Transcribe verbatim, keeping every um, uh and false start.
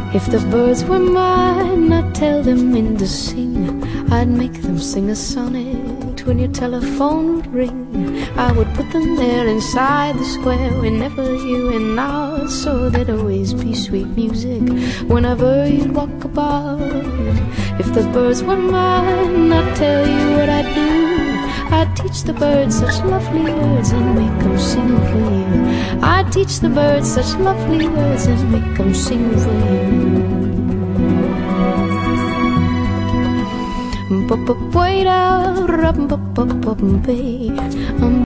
If the birds were mine, I'd tell them when to sing. I'd make them sing a sonnet when your telephone would ring. I would put them there inside the square whenever you went out, so there'd always be sweet music whenever you'd walk about. If the birds were mine, I'd tell you what I'd do. I'd teach the birds such lovely words and make them sing for you. I'd teach the birds such lovely words and make them sing for you. Wait out,